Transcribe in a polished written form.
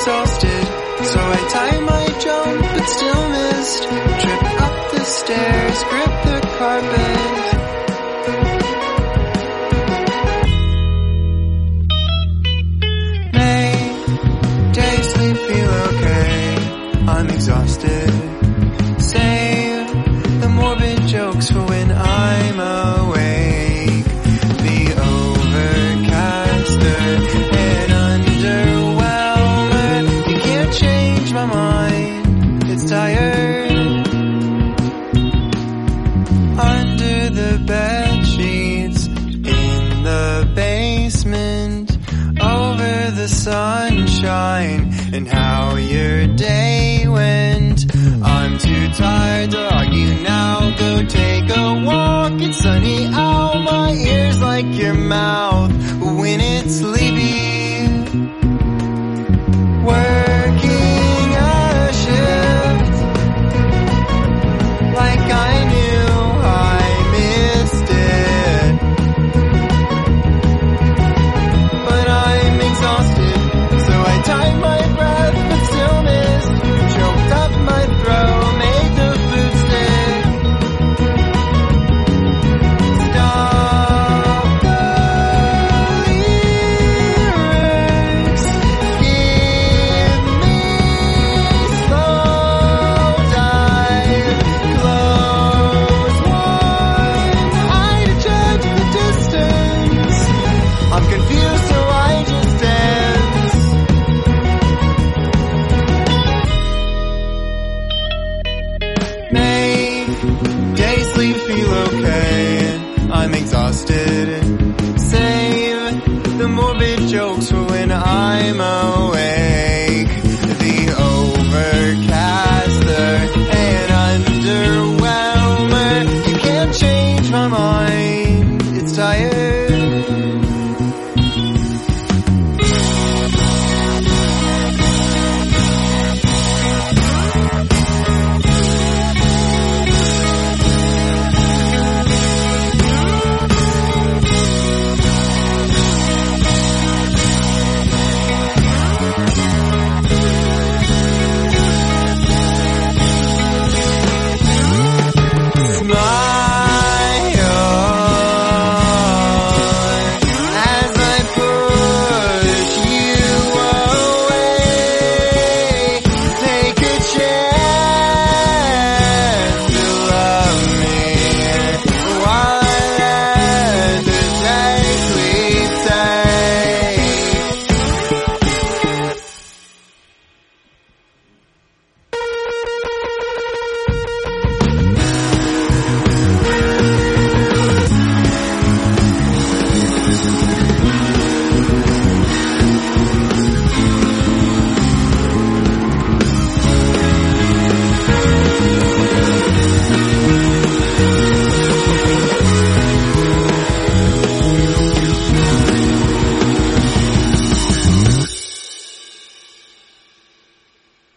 exhausted, so I tie my jump but still missed. Trip up the stairs, grip the carpet. Mayday, sleep, feel okay. I'm exhausted. Save the morbid jokes for when I'm awake. The overcaster and underwhelmer. You can't change my mind, it's tired. Under the bed sheets, in the basement, over the sunshine, and how your day went. I'm too tired to argue now. Go take a walk, it's sunny out. My ears like your mouth when it's sleepy.